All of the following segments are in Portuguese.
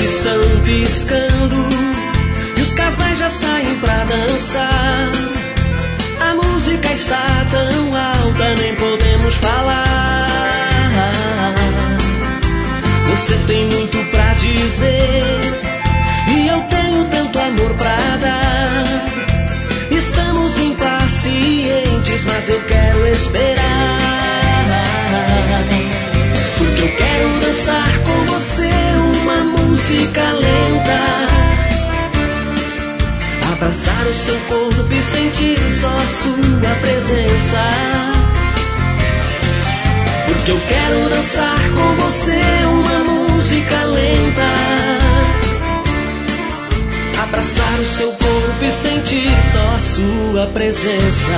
estão piscando e os casais já saem pra dançar. A música está tão alta, nem podemos falar. Você tem muito pra dizer e eu tenho tanto amor pra dar. Estamos impacientes, mas eu quero esperar, porque eu quero dançar com você uma música lenta, abraçar o seu corpo e sentir só a sua presença. Porque eu quero dançar com você uma música lenta, abraçar o seu corpo e sentir só a sua presença.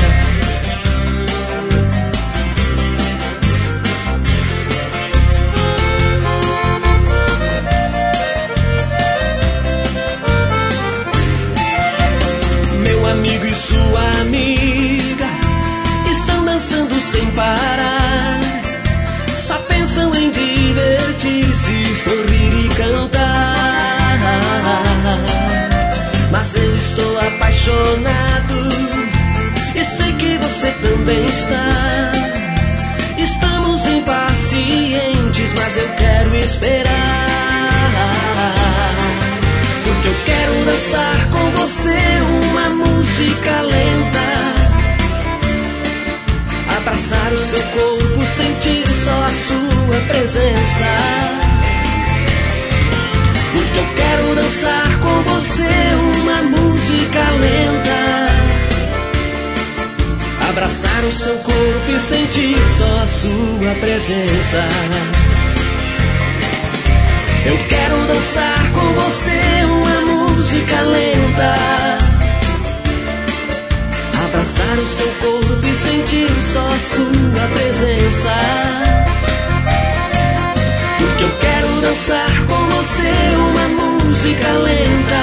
Meu amigo e sua amiga estão dançando sem parar, só pensam em divertir-se, sorrir e cantar. Mas eu estou apaixonado e sei que você também está. Estamos impacientes, mas eu quero esperar, porque eu quero dançar com você uma música lenta, abraçar o seu corpo, sentir só a sua presença. Porque eu quero dançar com você uma música lenta, abraçar o seu corpo e sentir só a sua presença. Eu quero dançar com você uma música lenta, abraçar o seu corpo e sentir só a sua presença. Porque eu quero dançar com você uma música lenta,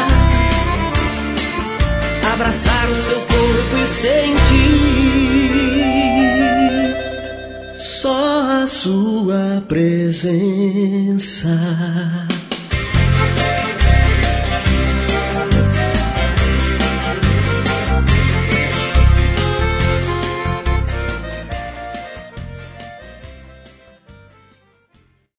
abraçar o seu corpo e sentir só a sua presença.